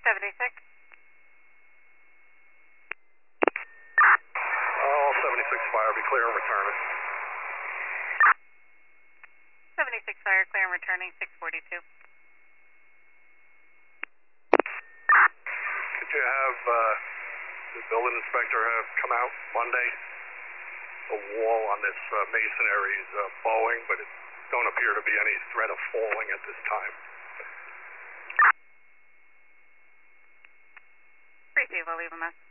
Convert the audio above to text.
76. All 76 fire, be clear and returning. 76 fire, clear and returning, 642. Could you have the building inspector come out Monday? The wall on this masonry is bowing, but it don't appear to be any threat of falling at this time. Receive, I'll leave a message.